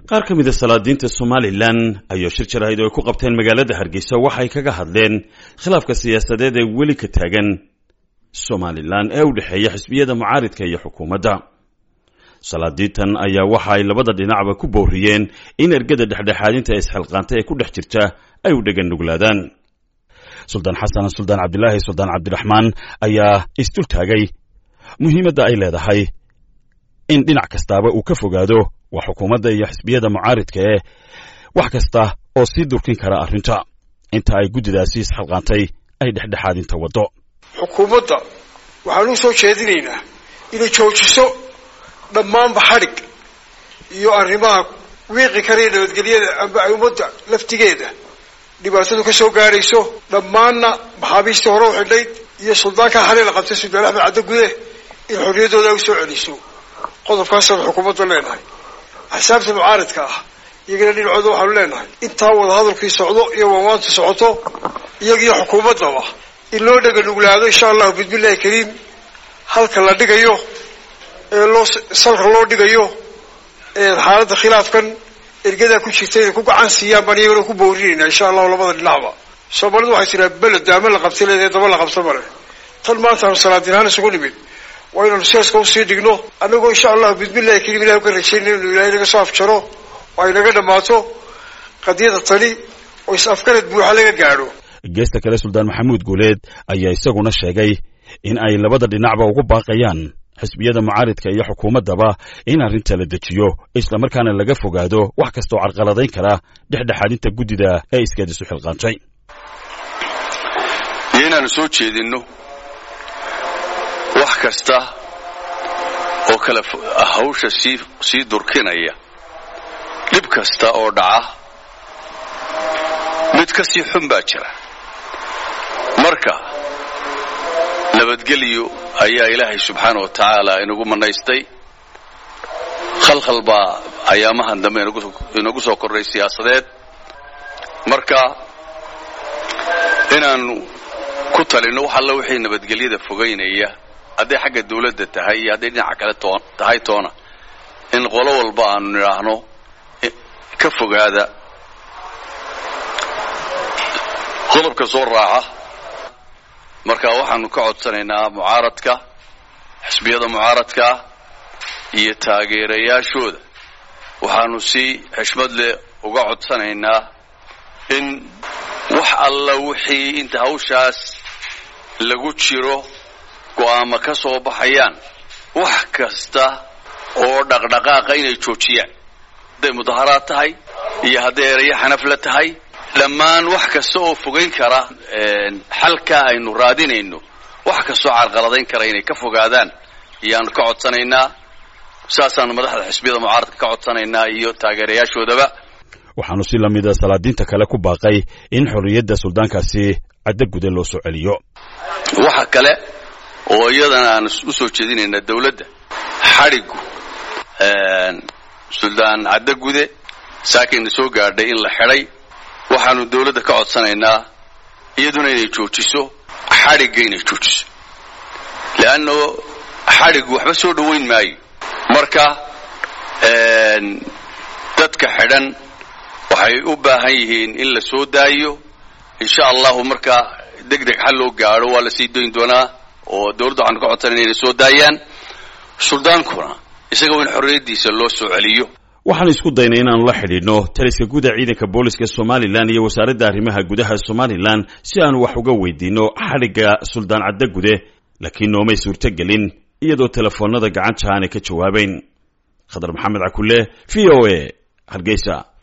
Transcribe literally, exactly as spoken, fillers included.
qaar ka mid ah salaadiinta Somaliland ayaa shir jaraa'id oo ku qabteen magaalada Hargeysa waxay kaga hadleen khilaafka siyaasadeed ee weli ka taagan Somaliland ee u dhaxeeya xisbiyada mucaaridka iyo xukuumadda. Salaadiintan ayaa waxa ay labada dhinacba ku booriyeen in ergada dhexdhexaadinta isxilqaanta ee ku dhex jirta ay u dhagan nuglaadaan. Sultan Xasan Sultan Cabdullaahi Sultan Cabdiraxmaan ayaa istul taagay muhiimadda ay leedahay in dhinac kastaaba uu ka fogaado waa xukuumadda iyo xisbiyada mucaaridka ee wax kasta oo sii durkin kara arrinta inta ay guddidaasi isxilqaantay ay dhexdhexaadinta wado. xukuumadda waxaan u soo jeedinaynaa inay joojiso dhammaan baxadhig iyo arrimaha wiiqi karaya nabadgelyada amba ay ummadda laftigeeda dhibaatadu ka soo gaarayso. dhammaanna maxaabiistii hore u xidhayd iyo suldaanka xalay la qabtay Sultaan Axmed Cadde Gude in xorriyaddooda ay u soo celiso. qodobkaasaan xukuumadda leenahay. axsaabta mucaaridka ah iyagana dhinacooda waxaanu leenahay intaa wada hadalkii socdo iyo waanwaantu socoto iyagiyo xukuumaddaba in loo dhaga nuglaado insha allahu bismillahi kariim. halka la dhigayo ee loo salka loo dhigayo ee xaaladda khilaafkan ergada ku jirtay inay ku gacan siiyaan baan iyagana ku boorinayna insha allahu labada dhinacba. Soomaalidu waxay tiraa beled daama la qabtay leedahay daba la qabta male. tan maanta aanu salaadiin ahaan isugu nimid waa inaanu seeska usii dhigno annagoo insha allahu bismillahi kariim ilahi ka rajaynay inuu ilaahay naga soo afjaro oo ay naga dhammaato qadiyada tani oo is-afgarad buuxa laga gaadho. geesta kale Sultaan Maxamuud Guuleed ayaa isaguna sheegay in ay labada dhinacba ugu baaqayaan xisbiyada mucaaridka iyo xukuumaddaba in arrinta la dejiyo isla markaana laga fogaado wax kasta oo carqaladayn kara dhexdhexaadinta guddida ee iskeed isu xilqaantay. inaanu soo jeedinno wax kasta oo kala hawsha sii sii durkinaya dhib kasta oo dhaca mid ka sii xun baa jira. marka nabadgelyo ayaa ilaahay subxaanahu wa tacaala inagu manaystay. khalkhal baa ayaamahan dambe inagu soo kordhay siyaasadeed. marka inaanu ku talino wax alla wixii nabadgelyada fogeynaya hadday xagga dawladda tahay iyo hadday dhinaca kale toon tahay toona in qolo walba aanu nidhaahno ka fogaada. qodobka soo raaca marka waxaanu ka codsanaynaa mucaaradka xisbiyada mucaaradka iyo taageerayaashooda waxaanu si xishmad leh uga codsanaynaa in wax alla wixii inta hawshaas lagu jiro go'aamo ka soo baxayaan wax kasta oo dhaqdhaqaaqa inay joojiyaan. hadday mudaharaad tahay iyo hadday erayo xanaf la tahay dhammaan wax kasta oo fogeyn kara xalka aynu raadinayno wax kastoo carqaladayn kara inay ka fogaadaan iyaanu ka codsanaynaa. saasaanu madaxda xisbiyada mucaaradka ka codsanaynaa iyo taageerayaashoodaba. waxaanu si la mid ah salaadiinta kale ku baaqay in xorriyadda suldaankaasi Cadde Gude loo soo celiyo. waxa kale oo iyadana aan u soo jeedinaynaa dawladda xadhigu Sultaan Cadde Gude saakayna soo gaadhay in la xidhay. waxaanu dawladda ka codsanaynaa iyaduna inay joojiso xadhigga inay joojiso leanno xadhiggu waxba soo dhoweyn maayo. marka dadka xidhan waxay u baahan yihiin in la soo daayo insha allahu. marka deg deg xal loo gaadho waa la sii dayn doonaa oo dawladda waxaanu ka codsanayna inay soo daayaan. suldaankuna isagoo in xorriyaddiisa loo soo celiyo. waxaan isku daynay inaanu la xidhiidhno taliska guud ee ciidanka booliska Somaliland iyo wasaaradda arrimaha gudaha Somaliland si aanu wax uga weydiino xadhigga Sultaan Cadde Gude laakiin noomay suurtagelin iyadoo telefoonada gacanta aanay ka jawaabayn. Khadar Maxamed Cakulle, V O A, Hargeysa.